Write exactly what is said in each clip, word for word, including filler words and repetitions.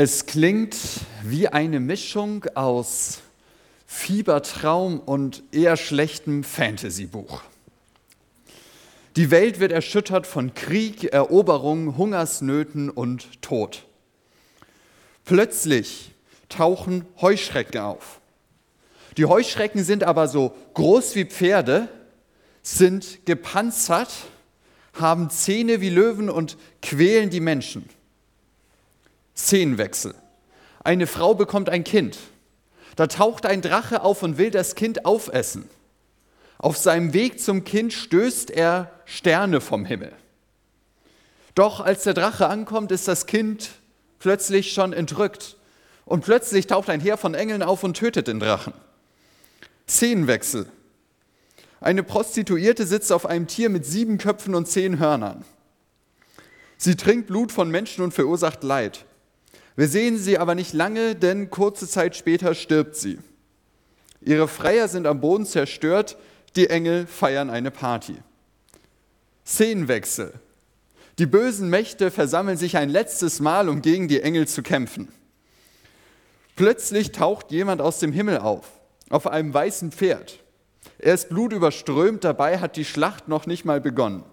Es klingt wie eine Mischung aus Fiebertraum und eher schlechtem Fantasy-Buch. Die Welt wird erschüttert von Krieg, Eroberung, Hungersnöten und Tod. Plötzlich tauchen Heuschrecken auf. Die Heuschrecken sind aber so groß wie Pferde, sind gepanzert, haben Zähne wie Löwen und quälen die Menschen. Szenenwechsel. Eine Frau bekommt ein Kind. Da taucht ein Drache auf und will das Kind aufessen. Auf seinem Weg zum Kind stößt er Sterne vom Himmel. Doch als der Drache ankommt, ist das Kind plötzlich schon entrückt. Und plötzlich taucht ein Heer von Engeln auf und tötet den Drachen. Szenenwechsel. Eine Prostituierte sitzt auf einem Tier mit sieben Köpfen und zehn Hörnern. Sie trinkt Blut von Menschen und verursacht Leid. Wir sehen sie aber nicht lange, denn kurze Zeit später stirbt sie. Ihre Freier sind am Boden zerstört, die Engel feiern eine Party. Szenenwechsel. Die bösen Mächte versammeln sich ein letztes Mal, um gegen die Engel zu kämpfen. Plötzlich taucht jemand aus dem Himmel auf, auf einem weißen Pferd. Er ist blutüberströmt, dabei hat die Schlacht noch nicht mal begonnen.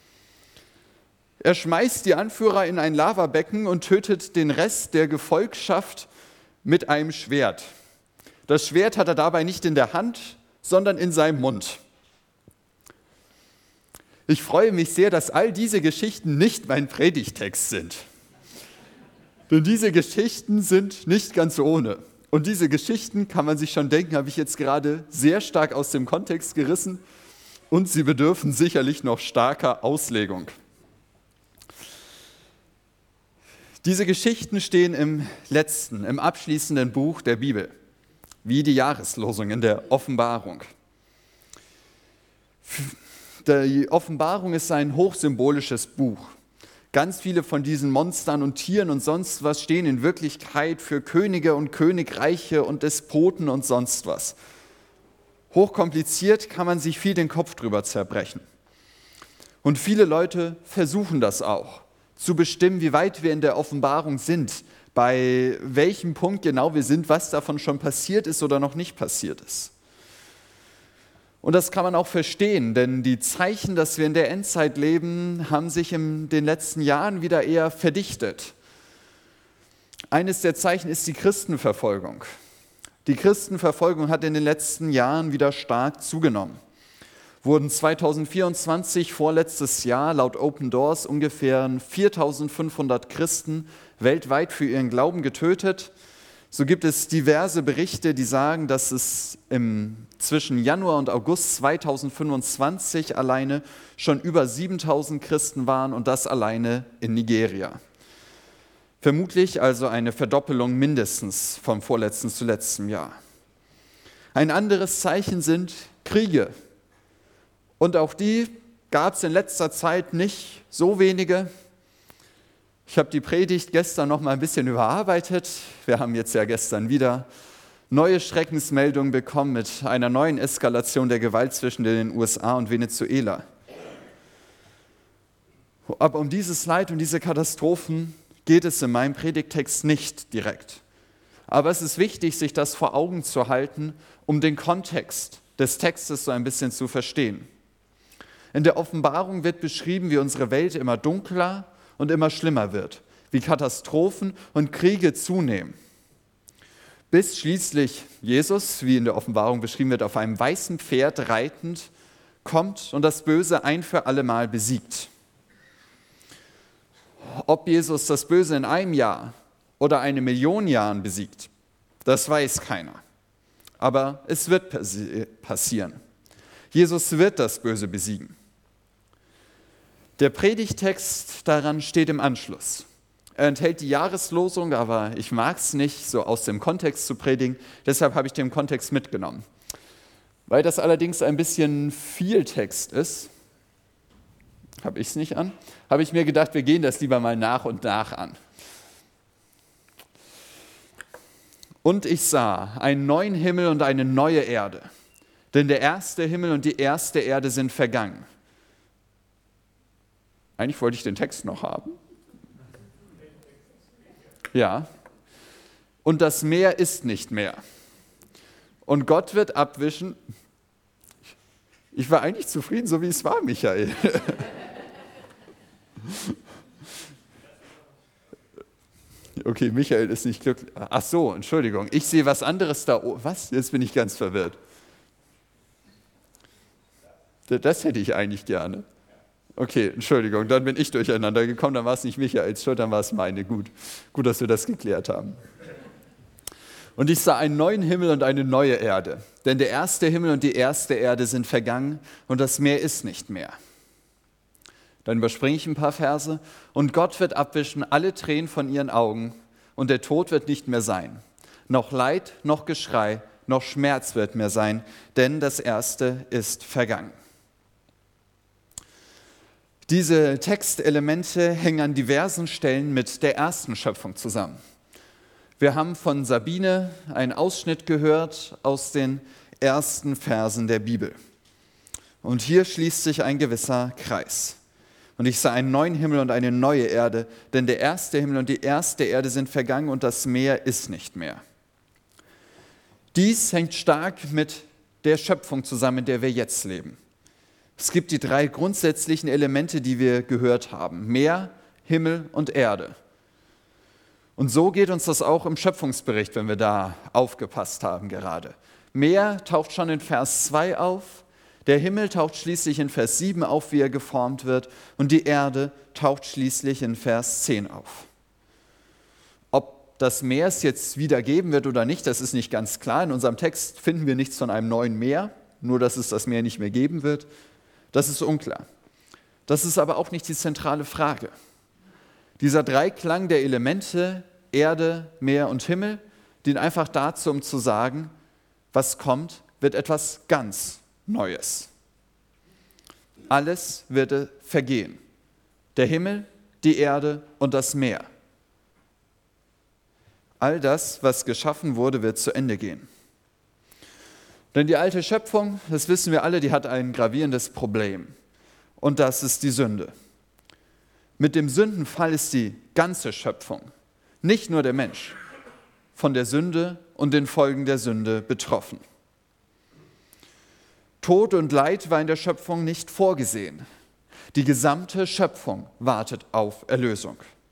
Er schmeißt die Anführer in ein Lavabecken und tötet den Rest der Gefolgschaft mit einem Schwert. Das Schwert hat er dabei nicht in der Hand, sondern in seinem Mund. Ich freue mich sehr, dass all diese Geschichten nicht mein Predigtext sind. Denn diese Geschichten sind nicht ganz ohne. Und diese Geschichten, kann man sich schon denken, habe ich jetzt gerade sehr stark aus dem Kontext gerissen und sie bedürfen sicherlich noch starker Auslegung. Diese Geschichten stehen im letzten, im abschließenden Buch der Bibel, wie die Jahreslosung in der Offenbarung. Die Offenbarung ist ein hochsymbolisches Buch. Ganz viele von diesen Monstern und Tieren und sonst was stehen in Wirklichkeit für Könige und Königreiche und Despoten und sonst was. Hochkompliziert, kann man sich viel den Kopf drüber zerbrechen. Und viele Leute versuchen das auch, zu bestimmen, wie weit wir in der Offenbarung sind, bei welchem Punkt genau wir sind, was davon schon passiert ist oder noch nicht passiert ist. Und das kann man auch verstehen, denn die Zeichen, dass wir in der Endzeit leben, haben sich in den letzten Jahren wieder eher verdichtet. Eines der Zeichen ist die Christenverfolgung. Die Christenverfolgung hat in den letzten Jahren wieder stark zugenommen. Wurden zweitausendvierundzwanzig, vorletztes Jahr, laut Open Doors ungefähr viertausendfünfhundert Christen weltweit für ihren Glauben getötet. So gibt es diverse Berichte, die sagen, dass es im, zwischen Januar und August zweitausendfünfundzwanzig alleine schon über siebentausend Christen waren und das alleine in Nigeria. Vermutlich also eine Verdoppelung mindestens vom vorletzten zu letztem Jahr. Ein anderes Zeichen sind Kriege. Und auch die gab es in letzter Zeit nicht so wenige. Ich habe die Predigt gestern noch mal ein bisschen überarbeitet. Wir haben jetzt ja gestern wieder neue Schreckensmeldungen bekommen mit einer neuen Eskalation der Gewalt zwischen den U S A und Venezuela. Aber um dieses Leid und diese Katastrophen geht es in meinem Predigttext nicht direkt. Aber es ist wichtig, sich das vor Augen zu halten, um den Kontext des Textes so ein bisschen zu verstehen. In der Offenbarung wird beschrieben, wie unsere Welt immer dunkler und immer schlimmer wird, wie Katastrophen und Kriege zunehmen. Bis schließlich Jesus, wie in der Offenbarung beschrieben wird, auf einem weißen Pferd reitend kommt und das Böse ein für allemal besiegt. Ob Jesus das Böse in einem Jahr oder eine Million Jahren besiegt, das weiß keiner. Aber es wird passieren. Jesus wird das Böse besiegen. Der Predigtext daran steht im Anschluss. Er enthält die Jahreslosung, aber ich mag es nicht, so aus dem Kontext zu predigen. Deshalb habe ich den Kontext mitgenommen. Weil das allerdings ein bisschen viel Text ist, habe ich es nicht an, habe ich mir gedacht, wir gehen das lieber mal nach und nach an. Und ich sah einen neuen Himmel und eine neue Erde. Denn der erste Himmel und die erste Erde sind vergangen. Eigentlich wollte ich den Text noch haben. Ja, und das Meer ist nicht mehr. Und Gott wird abwischen. Ich war eigentlich zufrieden, so wie es war, Michael. Okay, Michael ist nicht glücklich. Ach so, Entschuldigung. Ich sehe was anderes da oben. Was? Jetzt bin ich ganz verwirrt. Das hätte ich eigentlich gerne. Okay, Entschuldigung, dann bin ich durcheinander gekommen. Dann war es nicht Michaels Schuld, dann war es meine. Gut, gut, dass wir das geklärt haben. Und ich sah einen neuen Himmel und eine neue Erde. Denn der erste Himmel und die erste Erde sind vergangen und das Meer ist nicht mehr. Dann überspringe ich ein paar Verse. Und Gott wird abwischen alle Tränen von ihren Augen und der Tod wird nicht mehr sein. Noch Leid, noch Geschrei, noch Schmerz wird mehr sein, denn das Erste ist vergangen. Diese Textelemente hängen an diversen Stellen mit der ersten Schöpfung zusammen. Wir haben von Sabine einen Ausschnitt gehört aus den ersten Versen der Bibel. Und hier schließt sich ein gewisser Kreis. Und ich sah einen neuen Himmel und eine neue Erde, denn der erste Himmel und die erste Erde sind vergangen und das Meer ist nicht mehr. Dies hängt stark mit der Schöpfung zusammen, in der wir jetzt leben. Es gibt die drei grundsätzlichen Elemente, die wir gehört haben: Meer, Himmel und Erde. Und so geht uns das auch im Schöpfungsbericht, wenn wir da aufgepasst haben gerade. Meer taucht schon in Vers zwei auf. Der Himmel taucht schließlich in Vers sieben auf, wie er geformt wird, und die Erde taucht schließlich in Vers zehn auf. Ob das Meer es jetzt wieder geben wird oder nicht, das ist nicht ganz klar. In unserem Text finden wir nichts von einem neuen Meer, nur dass es das Meer nicht mehr geben wird. Das ist unklar. Das ist aber auch nicht die zentrale Frage. Dieser Dreiklang der Elemente, Erde, Meer und Himmel, dient einfach dazu, um zu sagen, was kommt, wird etwas ganz Neues. Alles wird vergehen. Der Himmel, die Erde und das Meer. All das, was geschaffen wurde, wird zu Ende gehen. Denn die alte Schöpfung, das wissen wir alle, die hat ein gravierendes Problem. Und das ist die Sünde. Mit dem Sündenfall ist die ganze Schöpfung, nicht nur der Mensch, von der Sünde und den Folgen der Sünde betroffen. Tod und Leid war in der Schöpfung nicht vorgesehen. Die gesamte Schöpfung wartet auf Erlösung.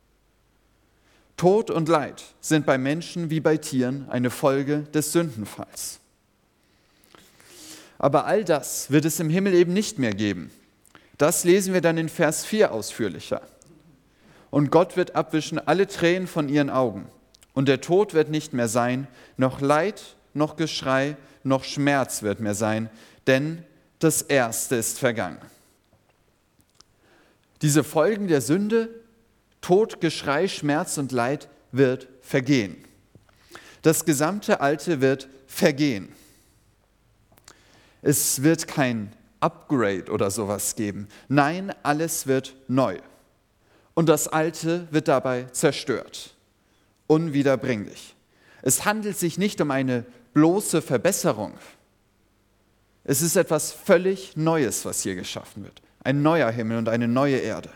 Tod und Leid sind bei Menschen wie bei Tieren eine Folge des Sündenfalls. Aber all das wird es im Himmel eben nicht mehr geben. Das lesen wir dann in Vers vier ausführlicher. Und Gott wird abwischen alle Tränen von ihren Augen. Und der Tod wird nicht mehr sein, noch Leid, noch Geschrei, noch Schmerz wird mehr sein, denn das Erste ist vergangen. Diese Folgen der Sünde, Tod, Geschrei, Schmerz und Leid, wird vergehen. Das gesamte Alte wird vergehen. Es wird kein Upgrade oder sowas geben. Nein, alles wird neu. Und das Alte wird dabei zerstört. Unwiederbringlich. Es handelt sich nicht um eine bloße Verbesserung. Es ist etwas völlig Neues, was hier geschaffen wird. Ein neuer Himmel und eine neue Erde.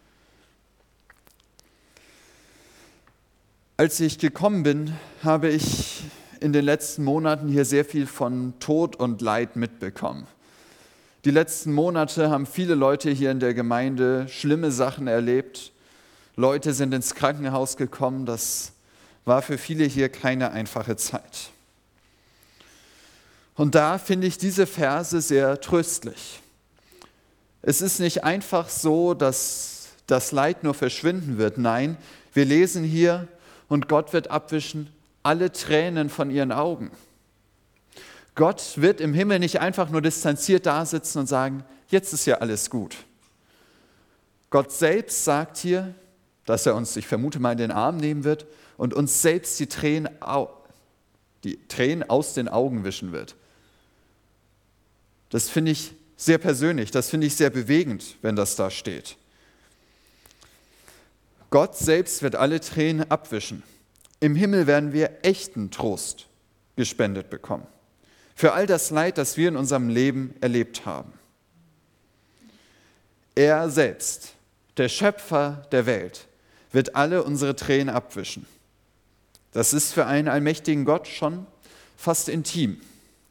Als ich gekommen bin, habe ich in den letzten Monaten hier sehr viel von Tod und Leid mitbekommen. Die letzten Monate haben viele Leute hier in der Gemeinde schlimme Sachen erlebt. Leute sind ins Krankenhaus gekommen. Das war für viele hier keine einfache Zeit. Und da finde ich diese Verse sehr tröstlich. Es ist nicht einfach so, dass das Leid nur verschwinden wird. Nein, wir lesen hier, und Gott wird abwischen alle Tränen von ihren Augen. Gott wird im Himmel nicht einfach nur distanziert dasitzen und sagen, jetzt ist ja alles gut. Gott selbst sagt hier, dass er uns, ich vermute mal, in den Arm nehmen wird und uns selbst die Tränen, die Tränen aus den Augen wischen wird. Das finde ich sehr persönlich, das finde ich sehr bewegend, wenn das da steht. Gott selbst wird alle Tränen abwischen. Im Himmel werden wir echten Trost gespendet bekommen. Für all das Leid, das wir in unserem Leben erlebt haben. Er selbst, der Schöpfer der Welt, wird alle unsere Tränen abwischen. Das ist für einen allmächtigen Gott schon fast intim.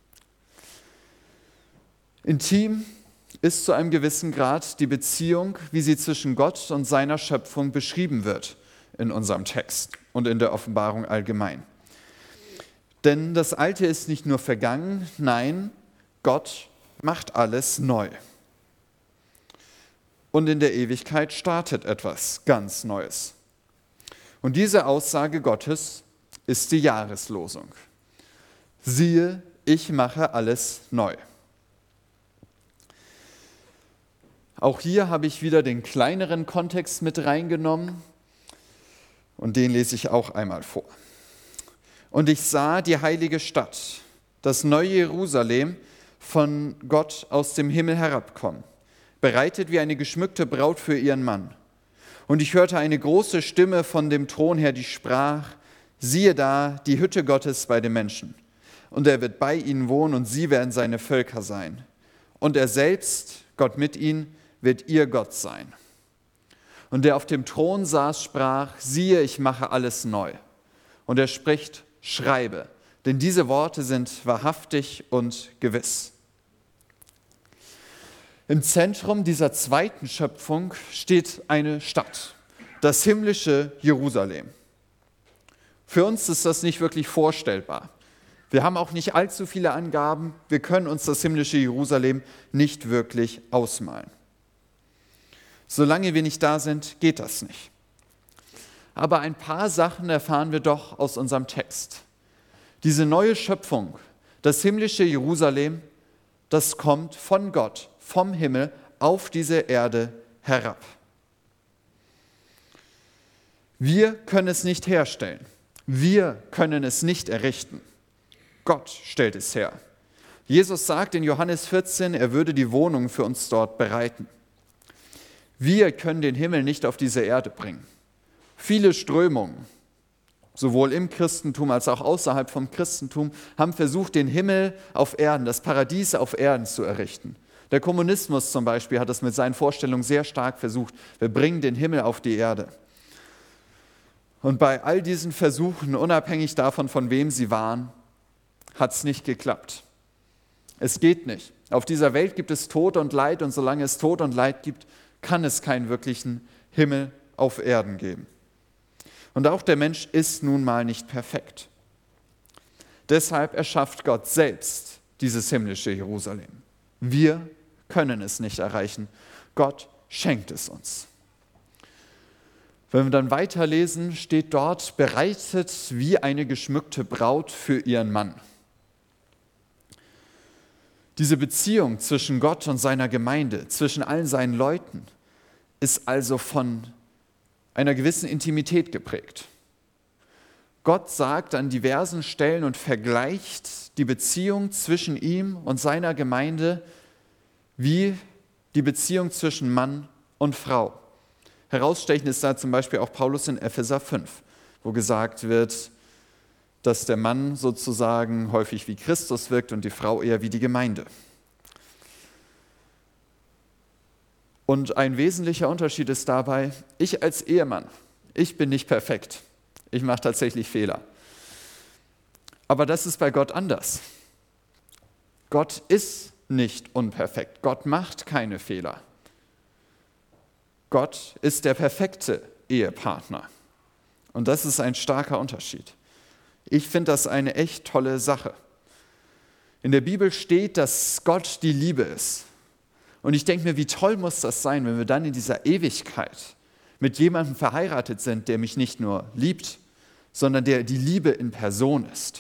Intim ist zu einem gewissen Grad die Beziehung, wie sie zwischen Gott und seiner Schöpfung beschrieben wird in unserem Text und in der Offenbarung allgemein. Denn das Alte ist nicht nur vergangen, nein, Gott macht alles neu. Und in der Ewigkeit startet etwas ganz Neues. Und diese Aussage Gottes ist die Jahreslosung. Siehe, ich mache alles neu. Auch hier habe ich wieder den kleineren Kontext mit reingenommen und den lese ich auch einmal vor. Und ich sah die heilige Stadt, das neue Jerusalem, von Gott aus dem Himmel herabkommen, bereitet wie eine geschmückte Braut für ihren Mann. Und ich hörte eine große Stimme von dem Thron her, die sprach, siehe da, die Hütte Gottes bei den Menschen. Und er wird bei ihnen wohnen und sie werden seine Völker sein. Und er selbst, Gott mit ihnen, wird ihr Gott sein. Und der auf dem Thron saß, sprach, siehe, ich mache alles neu. Und er spricht, schreibe, denn diese Worte sind wahrhaftig und gewiss. Im Zentrum dieser zweiten Schöpfung steht eine Stadt, das himmlische Jerusalem. Für uns ist das nicht wirklich vorstellbar. Wir haben auch nicht allzu viele Angaben. Wir können uns das himmlische Jerusalem nicht wirklich ausmalen. Solange wir nicht da sind, geht das nicht. Aber ein paar Sachen erfahren wir doch aus unserem Text. Diese neue Schöpfung, das himmlische Jerusalem, das kommt von Gott, vom Himmel auf diese Erde herab. Wir können es nicht herstellen. Wir können es nicht errichten. Gott stellt es her. Jesus sagt in Johannes vierzehn, er würde die Wohnung für uns dort bereiten. Wir können den Himmel nicht auf diese Erde bringen. Viele Strömungen, sowohl im Christentum als auch außerhalb vom Christentum, haben versucht, den Himmel auf Erden, das Paradies auf Erden zu errichten. Der Kommunismus zum Beispiel hat es mit seinen Vorstellungen sehr stark versucht. Wir bringen den Himmel auf die Erde. Und bei all diesen Versuchen, unabhängig davon, von wem sie waren, hat es nicht geklappt. Es geht nicht. Auf dieser Welt gibt es Tod und Leid und solange es Tod und Leid gibt, kann es keinen wirklichen Himmel auf Erden geben. Und auch der Mensch ist nun mal nicht perfekt. Deshalb erschafft Gott selbst dieses himmlische Jerusalem. Wir können es nicht erreichen. Gott schenkt es uns. Wenn wir dann weiterlesen, steht dort, bereitet wie eine geschmückte Braut für ihren Mann. Diese Beziehung zwischen Gott und seiner Gemeinde, zwischen allen seinen Leuten, ist also von einer gewissen Intimität geprägt. Gott sagt an diversen Stellen und vergleicht die Beziehung zwischen ihm und seiner Gemeinde wie die Beziehung zwischen Mann und Frau. Herausstechend ist da zum Beispiel auch Paulus in Epheser fünf, wo gesagt wird, dass der Mann sozusagen häufig wie Christus wirkt und die Frau eher wie die Gemeinde. Und ein wesentlicher Unterschied ist dabei, ich als Ehemann, ich bin nicht perfekt. Ich mache tatsächlich Fehler. Aber das ist bei Gott anders. Gott ist nicht unperfekt. Gott macht keine Fehler. Gott ist der perfekte Ehepartner. Und das ist ein starker Unterschied. Ich finde das eine echt tolle Sache. In der Bibel steht, dass Gott die Liebe ist. Und ich denke mir, wie toll muss das sein, wenn wir dann in dieser Ewigkeit mit jemandem verheiratet sind, der mich nicht nur liebt, sondern der die Liebe in Person ist.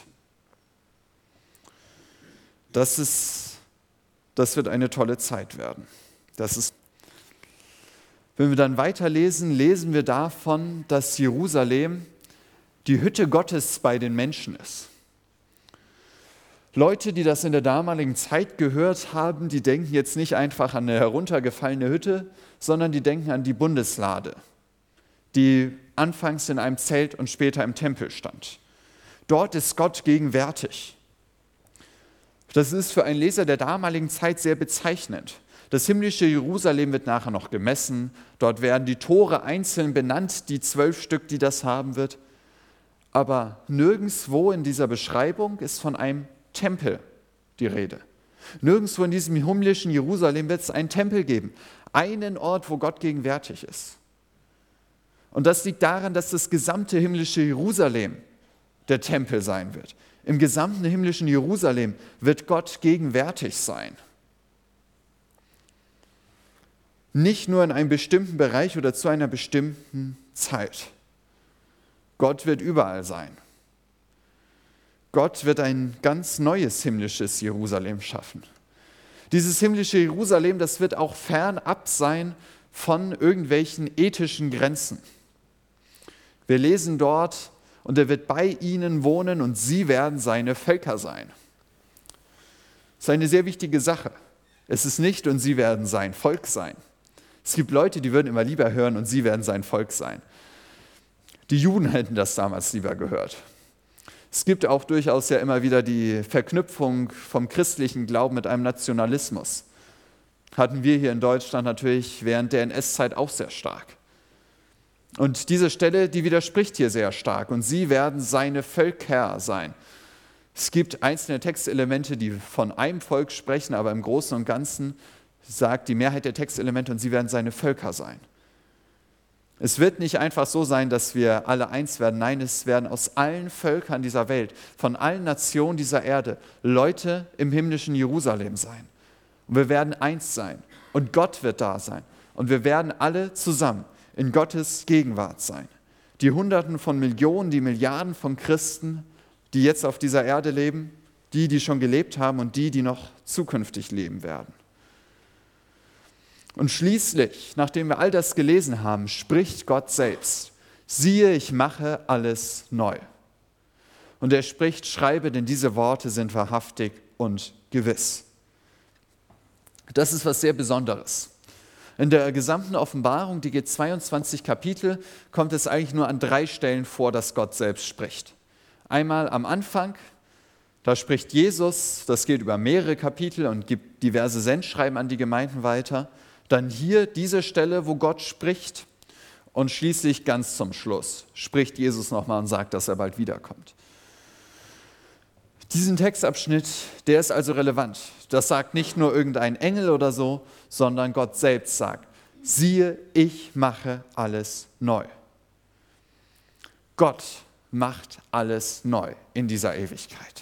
Das ist, das wird eine tolle Zeit werden. Das ist, wenn wir dann weiterlesen, lesen wir davon, dass Jerusalem die Hütte Gottes bei den Menschen ist. Leute, die das in der damaligen Zeit gehört haben, die denken jetzt nicht einfach an eine heruntergefallene Hütte, sondern die denken an die Bundeslade, die anfangs in einem Zelt und später im Tempel stand. Dort ist Gott gegenwärtig. Das ist für einen Leser der damaligen Zeit sehr bezeichnend. Das himmlische Jerusalem wird nachher noch gemessen. Dort werden die Tore einzeln benannt, die zwölf Stück, die das haben wird. aber nirgendwo in dieser Beschreibung ist von einem Tempel die Rede. Nirgendwo in diesem himmlischen Jerusalem wird es einen Tempel geben, einen Ort, wo Gott gegenwärtig ist. Und das liegt daran, dass das gesamte himmlische Jerusalem der Tempel sein wird. Im gesamten himmlischen Jerusalem wird Gott gegenwärtig sein. Nicht nur in einem bestimmten Bereich oder zu einer bestimmten Zeit. Gott wird überall sein. Gott wird ein ganz neues himmlisches Jerusalem schaffen. Dieses himmlische Jerusalem, das wird auch fernab sein von irgendwelchen ethischen Grenzen. Wir lesen dort, und er wird bei ihnen wohnen und sie werden seine Völker sein. Das ist eine sehr wichtige Sache. Es ist nicht, und sie werden sein Volk sein. Es gibt Leute, die würden immer lieber hören, und sie werden sein Volk sein. Die Juden hätten das damals lieber gehört. Es gibt auch durchaus ja immer wieder die Verknüpfung vom christlichen Glauben mit einem Nationalismus. Hatten wir hier in Deutschland natürlich während der N S-Zeit auch sehr stark. Und diese Stelle, die widerspricht hier sehr stark. Und sie werden seine Völker sein. Es gibt einzelne Textelemente, die von einem Volk sprechen, aber im Großen und Ganzen sagt die Mehrheit der Textelemente, und sie werden seine Völker sein. Es wird nicht einfach so sein, dass wir alle eins werden. Nein, es werden aus allen Völkern dieser Welt, von allen Nationen dieser Erde, Leute im himmlischen Jerusalem sein. Und wir werden eins sein. Und Gott wird da sein. Und wir werden alle zusammen in Gottes Gegenwart sein. Die Hunderten von Millionen, die Milliarden von Christen, die jetzt auf dieser Erde leben, die, die schon gelebt haben und die, die noch zukünftig leben werden. Und schließlich, nachdem wir all das gelesen haben, spricht Gott selbst: Siehe, ich mache alles neu. Und er spricht: Schreibe, denn diese Worte sind wahrhaftig und gewiss. Das ist was sehr Besonderes. In der gesamten Offenbarung, die geht zweiundzwanzig Kapitel, kommt es eigentlich nur an drei Stellen vor, dass Gott selbst spricht. Einmal am Anfang, da spricht Jesus, das geht über mehrere Kapitel und gibt diverse Sendschreiben an die Gemeinden weiter. Dann hier diese Stelle, wo Gott spricht, und schließlich ganz zum Schluss spricht Jesus nochmal und sagt, dass er bald wiederkommt. Diesen Textabschnitt, der ist also relevant. Das sagt nicht nur irgendein Engel oder so, sondern Gott selbst sagt: Siehe, ich mache alles neu. Gott macht alles neu in dieser Ewigkeit.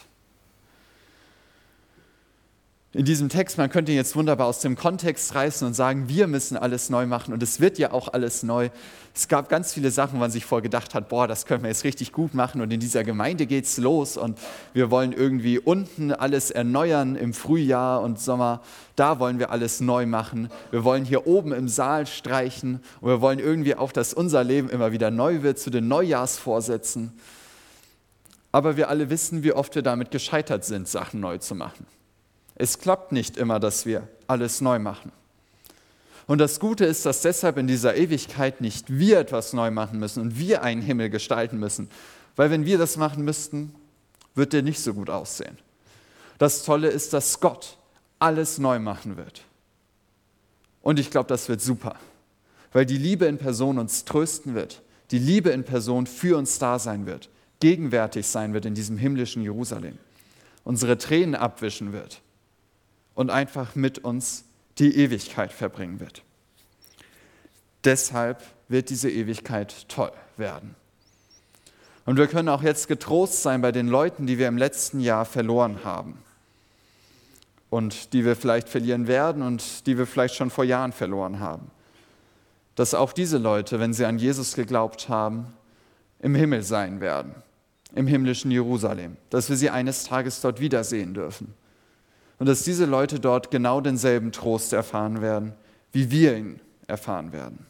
In diesem Text, man könnte ihn jetzt wunderbar aus dem Kontext reißen und sagen, wir müssen alles neu machen, und es wird ja auch alles neu. Es gab ganz viele Sachen, wo man sich vorher gedacht hat, boah, das können wir jetzt richtig gut machen, und in dieser Gemeinde geht's los und wir wollen irgendwie unten alles erneuern im Frühjahr und Sommer. Da wollen wir alles neu machen. Wir wollen hier oben im Saal streichen und wir wollen irgendwie auch, dass unser Leben immer wieder neu wird zu den Neujahrsvorsätzen. Aber wir alle wissen, wie oft wir damit gescheitert sind, Sachen neu zu machen. Es klappt nicht immer, dass wir alles neu machen. Und das Gute ist, dass deshalb in dieser Ewigkeit nicht wir etwas neu machen müssen und wir einen Himmel gestalten müssen. Weil wenn wir das machen müssten, wird der nicht so gut aussehen. Das Tolle ist, dass Gott alles neu machen wird. Und ich glaube, das wird super. Weil die Liebe in Person uns trösten wird. Die Liebe in Person für uns da sein wird. Gegenwärtig sein wird in diesem himmlischen Jerusalem. Unsere Tränen abwischen wird. Und einfach mit uns die Ewigkeit verbringen wird. Deshalb wird diese Ewigkeit toll werden. Und wir können auch jetzt getrost sein bei den Leuten, die wir im letzten Jahr verloren haben. Und die wir vielleicht verlieren werden und die wir vielleicht schon vor Jahren verloren haben. Dass auch diese Leute, wenn sie an Jesus geglaubt haben, im Himmel sein werden, im himmlischen Jerusalem. Dass wir sie eines Tages dort wiedersehen dürfen. Und dass diese Leute dort genau denselben Trost erfahren werden, wie wir ihn erfahren werden.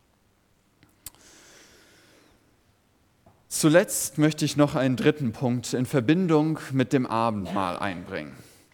Zuletzt möchte ich noch einen dritten Punkt in Verbindung mit dem Abendmahl einbringen.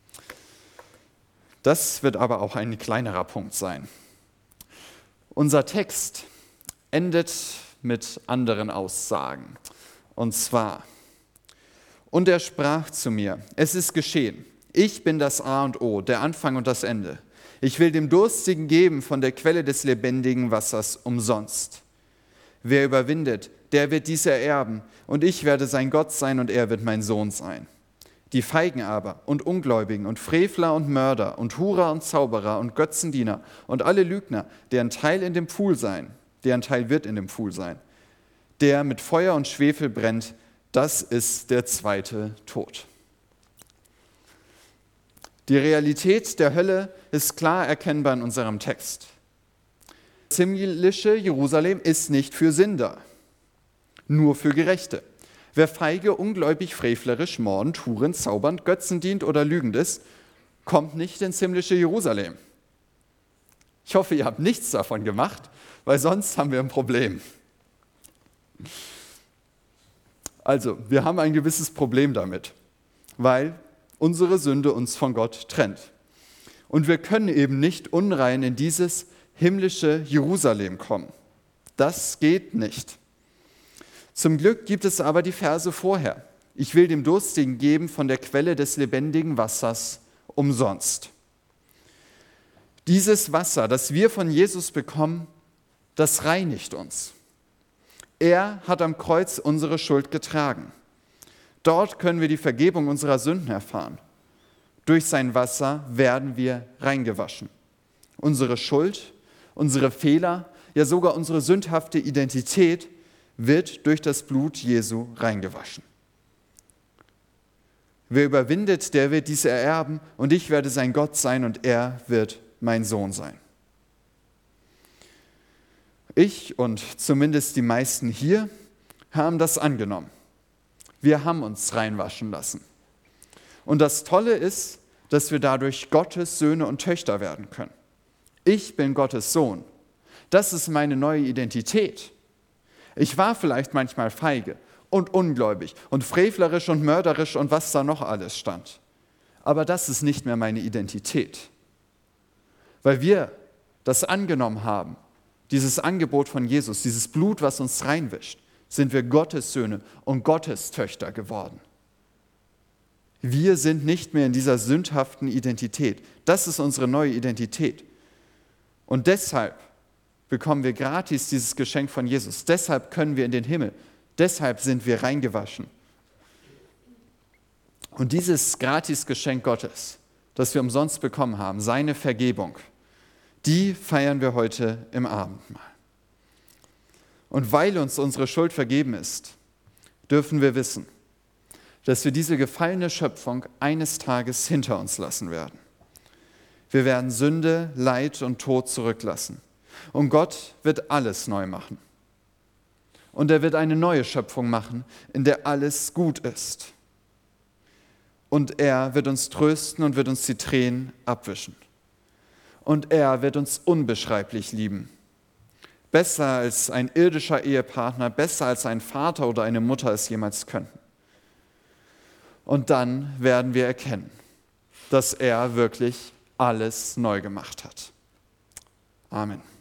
Das wird aber auch ein kleinerer Punkt sein. Unser Text endet mit anderen Aussagen. Und zwar: Und er sprach zu mir: Es ist geschehen. Ich bin das A und O, der Anfang und das Ende. Ich will dem Durstigen geben von der Quelle des lebendigen Wassers umsonst. Wer überwindet, der wird dies ererben, und ich werde sein Gott sein, und er wird mein Sohn sein. Die Feigen aber und Ungläubigen und Frevler und Mörder und Hurer und Zauberer und Götzendiener und alle Lügner, deren Teil in dem Pfuhl sein, deren Teil wird in dem Pfuhl sein, der mit Feuer und Schwefel brennt, das ist der zweite Tod. Die Realität der Hölle ist klar erkennbar in unserem Text. Das himmlische Jerusalem ist nicht für Sünder, nur für Gerechte. Wer feige, ungläubig, frevlerisch, mordend, hurend, zaubernd, Götzen dient oder lügend ist, kommt nicht ins himmlische Jerusalem. Ich hoffe, ihr habt nichts davon gemacht, weil sonst haben wir ein Problem. Also, wir haben ein gewisses Problem damit, weil unsere Sünde uns von Gott trennt. Und wir können eben nicht unrein in dieses himmlische Jerusalem kommen. Das geht nicht. Zum Glück gibt es aber die Verse vorher. Ich will dem Durstigen geben von der Quelle des lebendigen Wassers umsonst. Dieses Wasser, das wir von Jesus bekommen, das reinigt uns. Er hat am Kreuz unsere Schuld getragen. Dort können wir die Vergebung unserer Sünden erfahren. Durch sein Wasser werden wir reingewaschen. Unsere Schuld, unsere Fehler, ja sogar unsere sündhafte Identität wird durch das Blut Jesu reingewaschen. Wer überwindet, der wird dies ererben, und ich werde sein Gott sein, und er wird mein Sohn sein. Ich und zumindest die meisten hier haben das angenommen. Wir haben uns reinwaschen lassen. Und das Tolle ist, dass wir dadurch Gottes Söhne und Töchter werden können. Ich bin Gottes Sohn. Das ist meine neue Identität. Ich war vielleicht manchmal feige und ungläubig und frevlerisch und mörderisch und was da noch alles stand. Aber das ist nicht mehr meine Identität. Weil wir das angenommen haben, dieses Angebot von Jesus, dieses Blut, was uns reinwischt, sind wir Gottes Söhne und Gottes Töchter geworden. Wir sind nicht mehr in dieser sündhaften Identität. Das ist unsere neue Identität. Und deshalb bekommen wir gratis dieses Geschenk von Jesus. Deshalb können wir in den Himmel. Deshalb sind wir reingewaschen. Und dieses Gratis-Geschenk Gottes, das wir umsonst bekommen haben, seine Vergebung, die feiern wir heute im Abendmahl. Und weil uns unsere Schuld vergeben ist, dürfen wir wissen, dass wir diese gefallene Schöpfung eines Tages hinter uns lassen werden. Wir werden Sünde, Leid und Tod zurücklassen. Und Gott wird alles neu machen. Und er wird eine neue Schöpfung machen, in der alles gut ist. Und er wird uns trösten und wird uns die Tränen abwischen. Und er wird uns unbeschreiblich lieben. Besser als ein irdischer Ehepartner, besser als ein Vater oder eine Mutter es jemals könnten. Und dann werden wir erkennen, dass er wirklich alles neu gemacht hat. Amen.